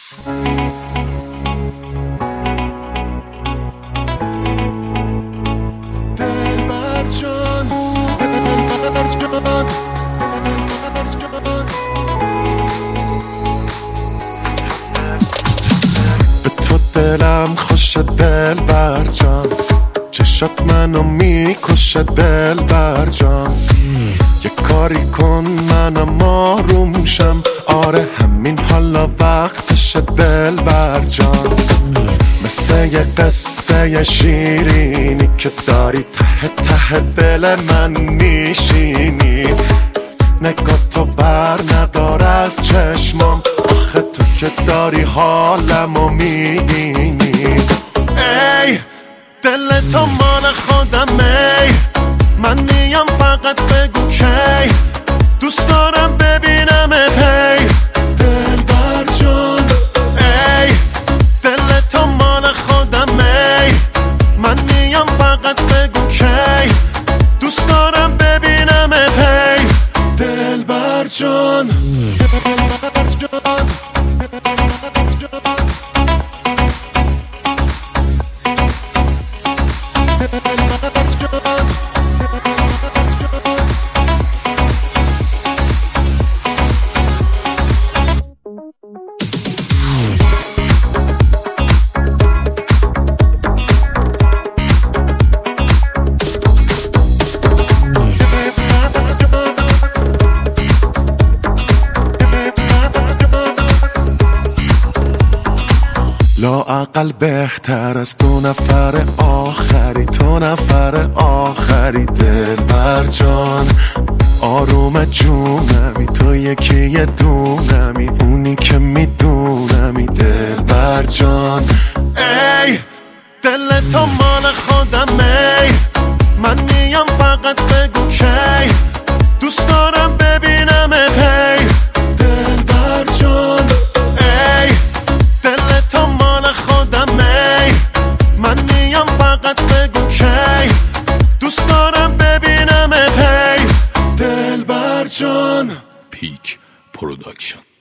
به تو دلم خوش دلبر جان، چشات منو میکشه دلبر جان. یه کاری کن منم آروم شم، آره همین حالا وقتشه دلبر جان. مثل یه قصه شیرینی که داری ته ته دل من میشینی. نگاه تو بر ندار از چشمام، آخه تو که داری حالمو میبینی. ای دل تو مال خودم، ای من میام فقط بگو کی دوست دارم ببینمت. ای دلبر جان، ای دل تو مال خودم، ای من میام فقط بگو کی دوست دارم ببینمت. ای دلبر جان، دلبر جان. لااقل بهتر از دو نفر آخری، تو نفر آخری دلبر جان. آروم جونمی، تو یکی یه دونمی، اونی که میدونمی دلبر جان. ای دل تو مال خودم، ای من میام فقط بگو کی دوست دارم ببینمت. ای دلبر جان، ای دل تو مال خودم، ای من میام فقط بگو کی دوست دارم ببینمت. ای دلبر جان. پیک پروداکشن.